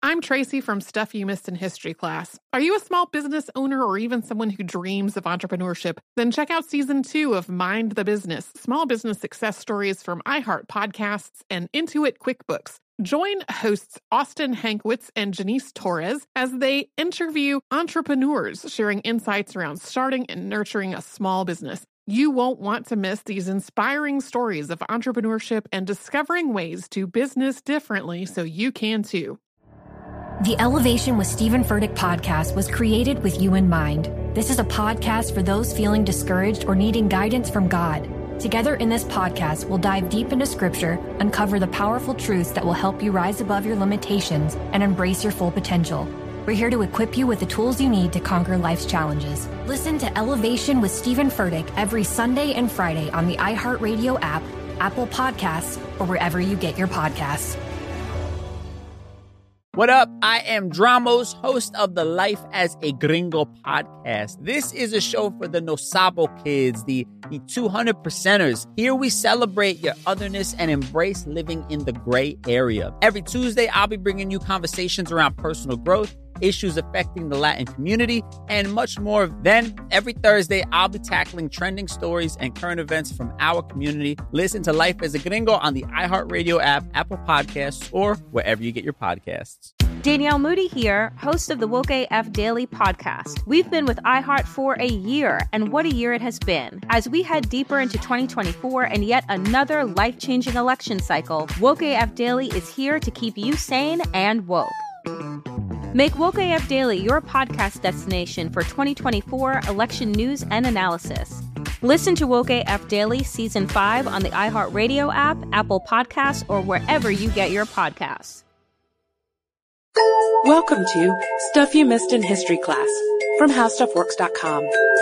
I'm Tracy from Stuff You Missed in History class. Are you a small business owner or even someone who dreams of entrepreneurship? Then check out Season 2 of Mind the Business, small business success stories from iHeart Podcasts and Intuit QuickBooks. Join hosts Austin Hankwitz and Janice Torres as they interview entrepreneurs sharing insights around starting and nurturing a small business. You won't want to miss these inspiring stories of entrepreneurship and discovering ways to business differently so you can too. The Elevation with Stephen Furtick podcast was created with you in mind. This is a podcast for those feeling discouraged or needing guidance from God. Together in this podcast, we'll dive deep into Scripture, uncover the powerful truths that will help you rise above your limitations and embrace your full potential. We're here to equip you with the tools you need to conquer life's challenges. Listen to Elevation with Stephen Furtick every Sunday and Friday on the iHeartRadio app, Apple Podcasts, or wherever you get your podcasts. What up? I am Dramos, host of the Life as a Gringo podcast. This is a show for the No Sabo kids, the 200%ers. Here we celebrate your otherness and embrace living in the gray area. Every Tuesday, I'll be bringing you conversations around personal growth, issues affecting the Latin community, and much more. Then, every Thursday, I'll be tackling trending stories and current events from our community. Listen to Life as a Gringo on the iHeartRadio app, Apple Podcasts, or wherever you get your podcasts. Danielle Moody here, host of the Woke AF Daily podcast. We've been with iHeart for a year, and what a year it has been. As we head deeper into 2024 and yet another life-changing election cycle, Woke AF Daily is here to keep you sane and woke. Make Woke AF Daily your podcast destination for 2024 election news and analysis. Listen to Woke AF Daily Season 5 on the iHeartRadio app, Apple Podcasts, or wherever you get your podcasts. Welcome to Stuff You Missed in History class from HowStuffWorks.com.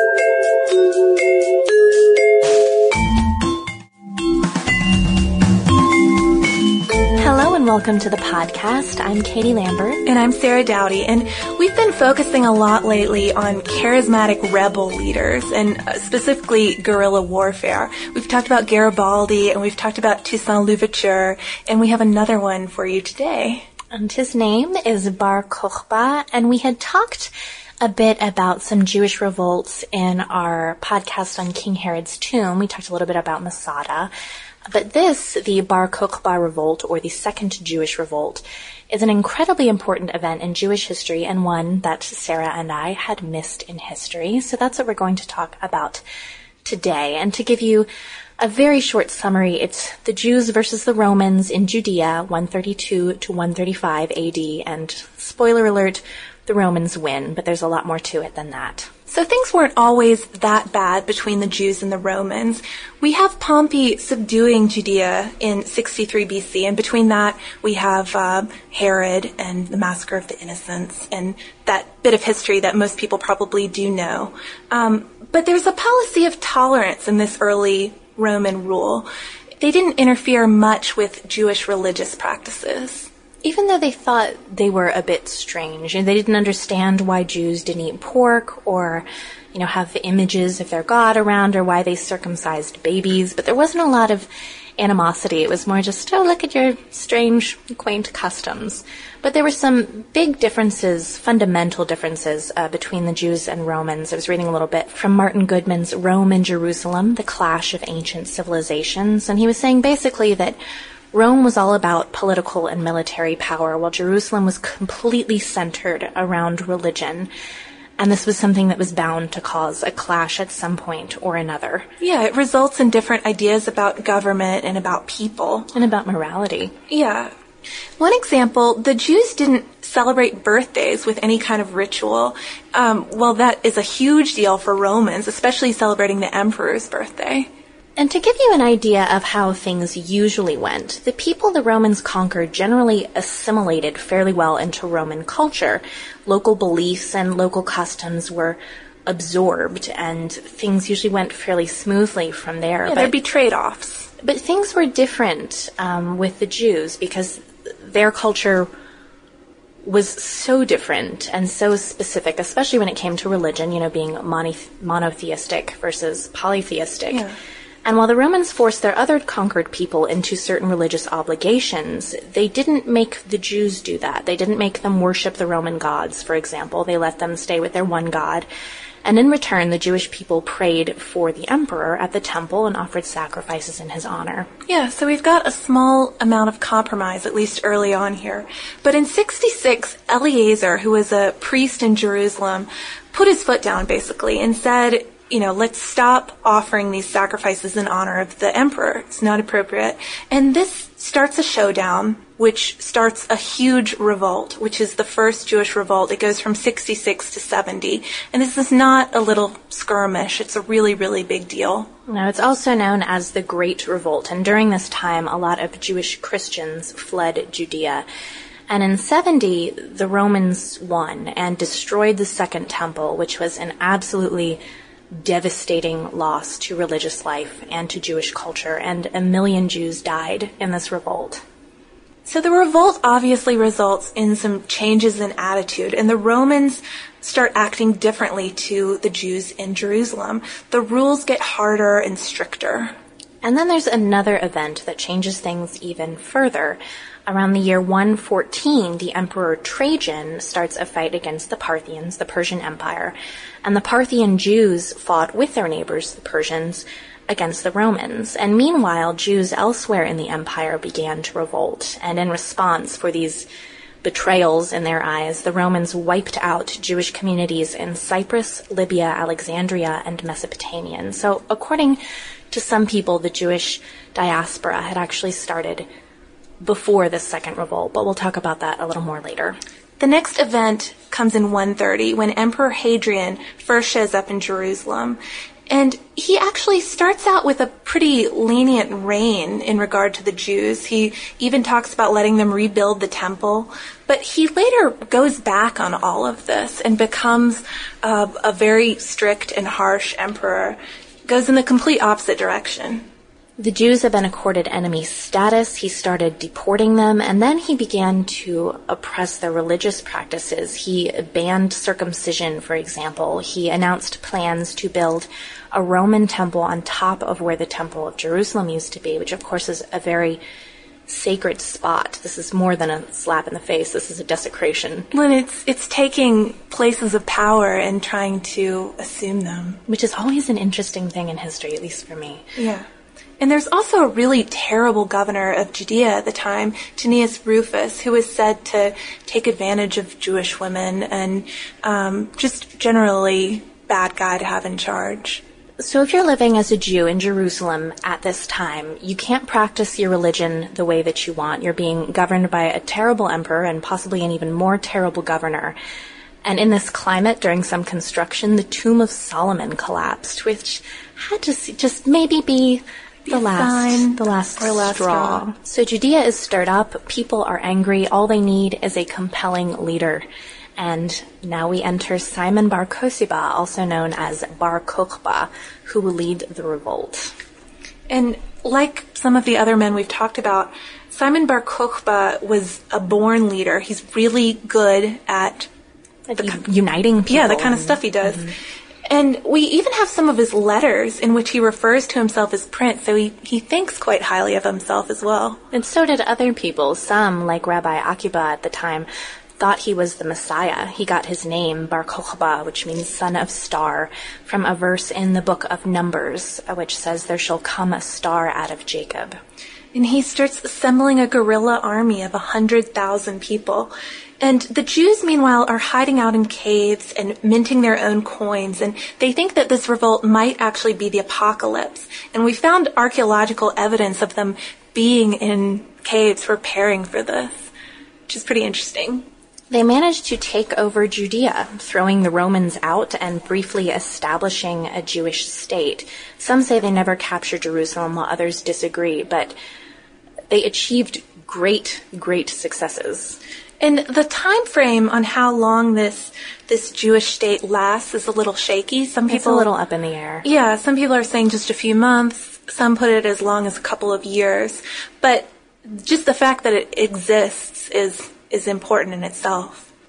Hello and welcome to the podcast. I'm Katie Lambert. And I'm Sarah Dowdy. And we've been focusing a lot lately on charismatic rebel leaders and specifically guerrilla warfare. We've talked about Garibaldi and we've talked about Toussaint Louverture, and we have another one for you today. And his name is Bar Kokhba, and we had talked a bit about some Jewish revolts in our podcast on King Herod's tomb. We talked a little bit about Masada. But this, the Bar Kokhba revolt, or the Second Jewish Revolt, is an incredibly important event in Jewish history and one that Sarah and I had missed in history. So that's what we're going to talk about today. And to give you a very short summary, it's the Jews versus the Romans in Judea, 132 to 135 AD. And spoiler alert, the Romans win, but there's a lot more to it than that. So things weren't always that bad between the Jews and the Romans. We have Pompey subduing Judea in 63 BC, and between that we have Herod and the Massacre of the Innocents, and that bit of history that most people probably do know. But there's a policy of tolerance in this early Roman rule. They didn't interfere much with Jewish religious practices. Even though they thought they were a bit strange, and they didn't understand why Jews didn't eat pork or, have images of their God around, or why they circumcised babies, but there wasn't a lot of animosity. It was more just, look at your strange, quaint customs. But there were some big differences, fundamental differences between the Jews and Romans. I was reading a little bit from Martin Goodman's Rome and Jerusalem, The Clash of Ancient Civilizations, and he was saying basically that Rome was all about political and military power, while Jerusalem was completely centered around religion. And this was something that was bound to cause a clash at some point or another. Yeah, it results in different ideas about government and about people. And about morality. Yeah. One example, the Jews didn't celebrate birthdays with any kind of ritual. Well, that is a huge deal for Romans, especially celebrating the emperor's birthday. And to give you an idea of how things usually went, the people the Romans conquered generally assimilated fairly well into Roman culture. Local beliefs and local customs were absorbed, and things usually went fairly smoothly from there. Yeah, there'd be trade-offs. But things were different with the Jews, because their culture was so different and so specific, especially when it came to religion, being monotheistic versus polytheistic. Yeah. And while the Romans forced their other conquered people into certain religious obligations, they didn't make the Jews do that. They didn't make them worship the Roman gods, for example. They let them stay with their one god. And in return, the Jewish people prayed for the emperor at the temple and offered sacrifices in his honor. Yeah, so we've got a small amount of compromise, at least early on here. But in 66, Eleazar, who was a priest in Jerusalem, put his foot down, basically, and said, let's stop offering these sacrifices in honor of the emperor. It's not appropriate. And this starts a showdown, which starts a huge revolt, which is the first Jewish revolt. It goes from 66 to 70. And this is not a little skirmish. It's a really, really big deal. No, it's also known as the Great Revolt. And during this time, a lot of Jewish Christians fled Judea. And in 70, the Romans won and destroyed the Second Temple, which was an absolutely devastating loss to religious life and to Jewish culture, and 1 million Jews died in this revolt. So the revolt obviously results in some changes in attitude, and the Romans start acting differently to the Jews in Jerusalem. The rules get harder and stricter. And then there's another event that changes things even further. Around the year 114, the Emperor Trajan starts a fight against the Parthians, the Persian Empire, and the Parthian Jews fought with their neighbors, the Persians, against the Romans. And meanwhile, Jews elsewhere in the empire began to revolt, and in response for these betrayals in their eyes, the Romans wiped out Jewish communities in Cyprus, Libya, Alexandria, and Mesopotamia. And so according to some people, the Jewish diaspora had actually started before this second revolt, but we'll talk about that a little more later. The next event comes in 130, when Emperor Hadrian first shows up in Jerusalem. And he actually starts out with a pretty lenient reign in regard to the Jews. He even talks about letting them rebuild the temple. But he later goes back on all of this and becomes a very strict and harsh emperor. Goes in the complete opposite direction. The Jews had been accorded enemy status. He started deporting them, and then he began to oppress their religious practices. He banned circumcision, for example. He announced plans to build a Roman temple on top of where the Temple of Jerusalem used to be, which of course is a very sacred spot. This is more than a slap in the face. This is a desecration. Well, it's taking places of power and trying to assume them. Which is always an interesting thing in history, at least for me. Yeah. And there's also a really terrible governor of Judea at the time, Cneius Rufus, who was said to take advantage of Jewish women and just generally bad guy to have in charge. So if you're living as a Jew in Jerusalem at this time, you can't practice your religion the way that you want. You're being governed by a terrible emperor and possibly an even more terrible governor. And in this climate, during some construction, the Tomb of Solomon collapsed, which had to just maybe be the last straw. So Judea is stirred up. People are angry. All they need is a compelling leader. And now we enter Simon Bar Kokhba, also known as Bar Kokhba, who will lead the revolt. And like some of the other men we've talked about, Simon Bar Kokhba was a born leader. He's really good at uniting people. Yeah, the kind of stuff he does. Mm-hmm. And we even have some of his letters in which he refers to himself as Prince, so he thinks quite highly of himself as well. And so did other people. Some, like Rabbi Akiba at the time, thought he was the Messiah. He got his name, Bar Kokhba, which means son of star, from a verse in the book of Numbers, which says, "There shall come a star out of Jacob." And he starts assembling a guerrilla army of 100,000 people. And the Jews, meanwhile, are hiding out in caves and minting their own coins. And they think that this revolt might actually be the apocalypse. And we found archaeological evidence of them being in caves preparing for this, which is pretty interesting. They managed to take over Judea, throwing the Romans out and briefly establishing a Jewish state. Some say they never captured Jerusalem, while others disagree, but they achieved great successes. And the time frame on how long this Jewish state lasts is a little shaky. Some people, it's a little up in the air. Yeah, some people are saying just a few months. Some put it as long as a couple of years. But just the fact that it exists is important in itself.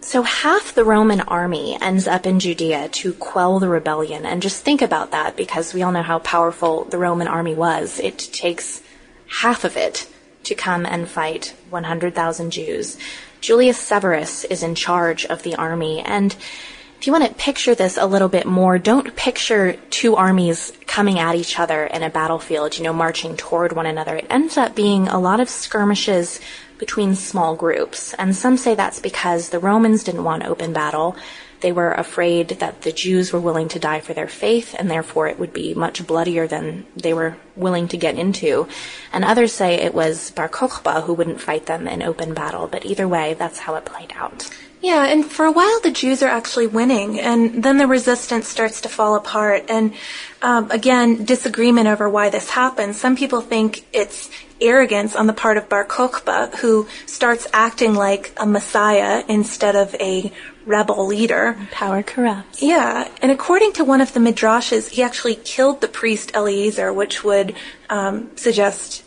So half the Roman army ends up in Judea to quell the rebellion. And just think about that, because we all know how powerful the Roman army was. It takes half of it to come and fight 100,000 Jews. Julius Severus is in charge of the army. And if you want to picture this a little bit more, don't picture two armies coming at each other in a battlefield, marching toward one another. It ends up being a lot of skirmishes between small groups. And some say that's because the Romans didn't want open battle. They were afraid that the Jews were willing to die for their faith, and therefore it would be much bloodier than they were willing to get into. And others say it was Bar Kokhba who wouldn't fight them in open battle. But either way, that's how it played out. Yeah, and for a while the Jews are actually winning, and then the resistance starts to fall apart. And again, disagreement over why this happens. Some people think it's arrogance on the part of Bar Kokhba, who starts acting like a messiah instead of a rebel leader. Power corrupts. Yeah, and according to one of the midrashes, he actually killed the priest Eliezer, which would suggest,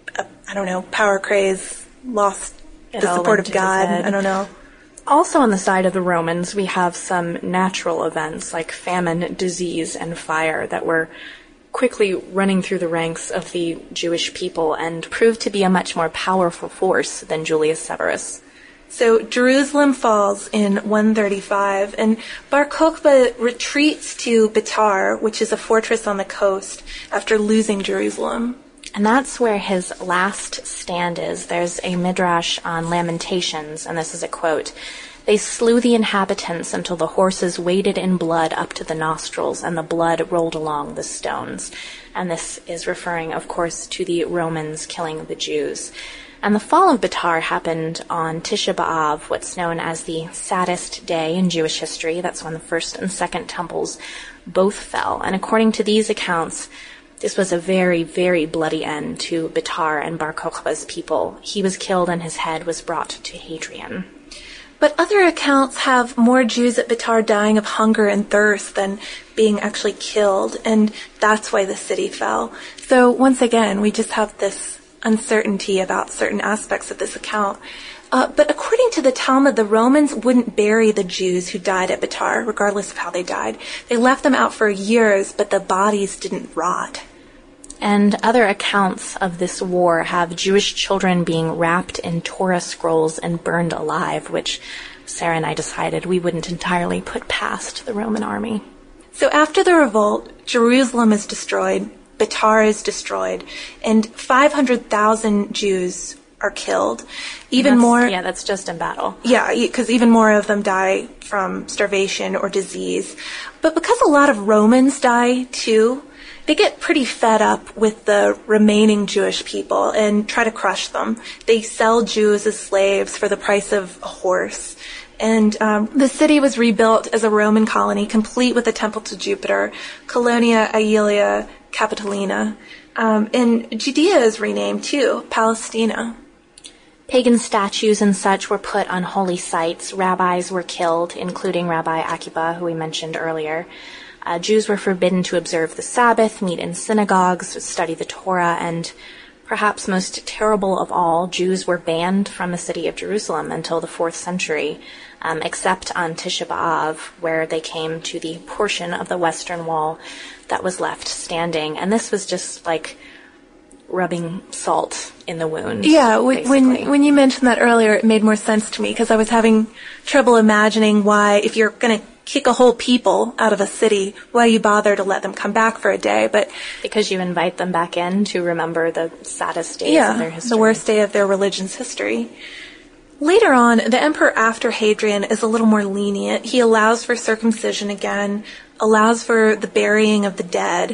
power craze, lost the support of God. I don't know. Also on the side of the Romans, we have some natural events like famine, disease, and fire that were quickly running through the ranks of the Jewish people and proved to be a much more powerful force than Julius Severus. So Jerusalem falls in 135, and Bar Kokhba retreats to Betar, which is a fortress on the coast, after losing Jerusalem. And that's where his last stand is. There's a midrash on Lamentations, and this is a quote. "They slew the inhabitants until the horses waded in blood up to the nostrils, and the blood rolled along the stones." And this is referring, of course, to the Romans killing the Jews. And the fall of Betar happened on Tisha B'Av, what's known as the saddest day in Jewish history. That's when the first and second temples both fell. And according to these accounts, this was a very, very bloody end to Betar and Bar Kokhba's people. He was killed and his head was brought to Hadrian. But other accounts have more Jews at Betar dying of hunger and thirst than being actually killed, and that's why the city fell. So once again, we just have this uncertainty about certain aspects of this account. But according to the Talmud, the Romans wouldn't bury the Jews who died at Betar, regardless of how they died. They left them out for years, but the bodies didn't rot. And other accounts of this war have Jewish children being wrapped in Torah scrolls and burned alive, which Sarah and I decided we wouldn't entirely put past the Roman army. So after the revolt, Jerusalem is destroyed, Betar is destroyed, and 500,000 Jews are killed. That's just in battle. Yeah, because even more of them die from starvation or disease. But because a lot of Romans die too, they get pretty fed up with the remaining Jewish people and try to crush them. They sell Jews as slaves for the price of a horse. And the city was rebuilt as a Roman colony, complete with a temple to Jupiter, Colonia Aelia Capitolina. And Judea is renamed too, Palestina. Pagan statues and such were put on holy sites. Rabbis were killed, including Rabbi Akiba, who we mentioned earlier. Jews were forbidden to observe the Sabbath, meet in synagogues, study the Torah, and perhaps most terrible of all, Jews were banned from the city of Jerusalem until the 4th century, except on Tisha B'Av, where they came to the portion of the western wall that was left standing. And this was just like rubbing salt in the wound. Yeah, when you mentioned that earlier, it made more sense to me, because I was having trouble imagining why, if you're going to kick a whole people out of a city, why you bother to let them come back for a day. But because you invite them back in to remember the saddest days of their history. The worst day of their religion's history. Later on, the emperor after Hadrian is a little more lenient. He allows for circumcision again, allows for the burying of the dead,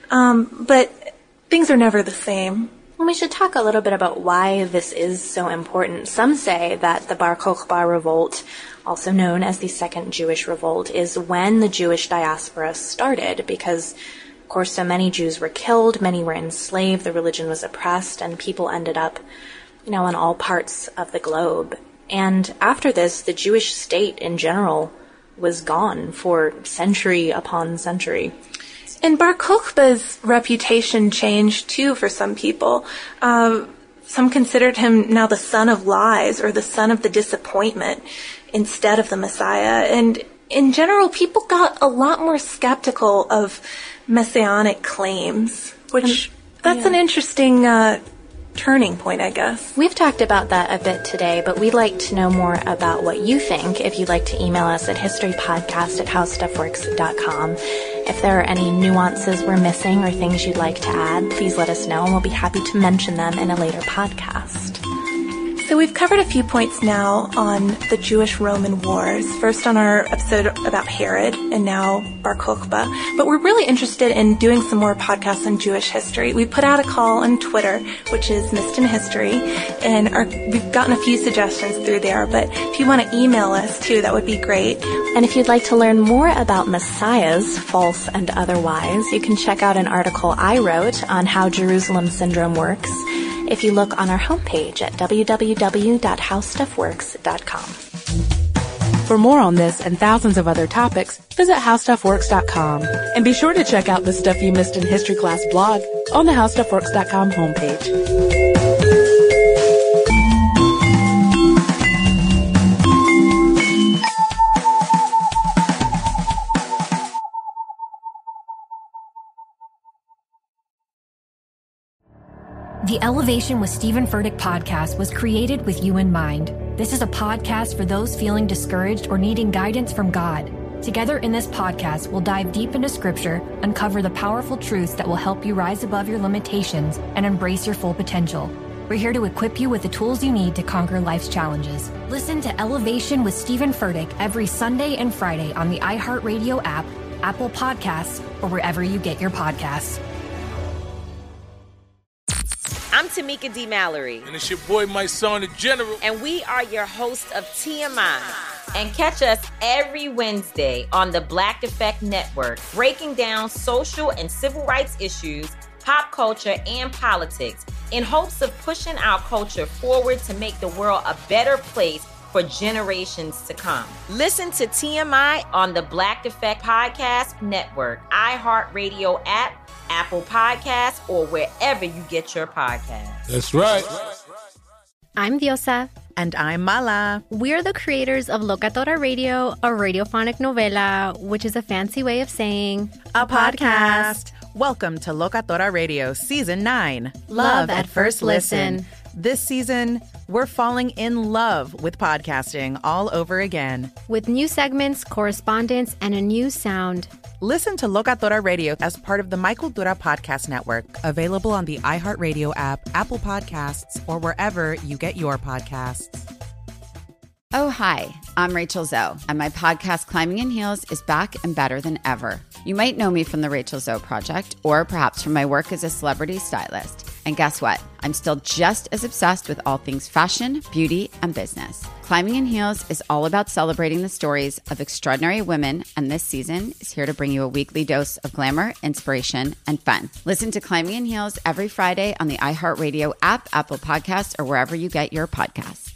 but things are never the same. Well, we should talk a little bit about why this is so important. Some say that the Bar Kokhba revolt, also known as the Second Jewish Revolt, is when the Jewish diaspora started, because, of course, so many Jews were killed, many were enslaved, the religion was oppressed, and people ended up, in all parts of the globe. And after this, the Jewish state in general was gone for century upon century. And Bar Kokhba's reputation changed, too, for some people. Some considered him now the son of lies or the son of the disappointment. instead of the Messiah. And in general, people got a lot more skeptical of messianic claims, which that's an interesting turning point, I guess. We've talked about that a bit today, but we'd like to know more about what you think. If you'd like to email us at historypodcast@howstuffworks.com. If there are any nuances we're missing or things you'd like to add, please let us know and we'll be happy to mention them in a later podcast. So we've covered a few points now on the Jewish-Roman wars, first on our episode about Herod and now Bar Kokhba. But we're really interested in doing some more podcasts on Jewish history. We put out a call on Twitter, which is Missed in History, and we've gotten a few suggestions through there. But if you want to email us too, that would be great. And if you'd like to learn more about messiahs, false and otherwise, you can check out an article I wrote on how Jerusalem syndrome works if you look on our homepage at www.howstuffworks.com. For more on this and thousands of other topics, visit howstuffworks.com. And be sure to check out the Stuff You Missed in History Class blog on the howstuffworks.com homepage. The Elevation with Stephen Furtick podcast was created with you in mind. This is a podcast for those feeling discouraged or needing guidance from God. Together in this podcast, we'll dive deep into Scripture, uncover the powerful truths that will help you rise above your limitations and embrace your full potential. We're here to equip you with the tools you need to conquer life's challenges. Listen to Elevation with Stephen Furtick every Sunday and Friday on the iHeartRadio app, Apple Podcasts, or wherever you get your podcasts. I'm Tamika D. Mallory. And it's your boy, my son, the General. And we are your hosts of TMI. And catch us every Wednesday on the Black Effect Network, breaking down social and civil rights issues, pop culture, and politics in hopes of pushing our culture forward to make the world a better place for generations to come. Listen to TMI on the Black Effect Podcast Network, iHeartRadio app, Apple Podcasts, or wherever you get your podcasts. That's right. I'm Diosa. And I'm Mala. We're the creators of Locatora Radio, a radiophonic novela, which is a fancy way of saying a podcast. Welcome to Locatora Radio Season 9. Love at First Listen. This season, we're falling in love with podcasting all over again. With new segments, correspondence, and a new sound. Listen to Locatora Radio as part of the My Cultura Podcast Network. Available on the iHeartRadio app, Apple Podcasts, or wherever you get your podcasts. Oh, hi, I'm Rachel Zoe, and my podcast Climbing in Heels is back and better than ever. You might know me from the Rachel Zoe Project, or perhaps from my work as a celebrity stylist. And guess what? I'm still just as obsessed with all things fashion, beauty, and business. Climbing in Heels is all about celebrating the stories of extraordinary women, and this season is here to bring you a weekly dose of glamour, inspiration, and fun. Listen to Climbing in Heels every Friday on the iHeartRadio app, Apple Podcasts, or wherever you get your podcasts.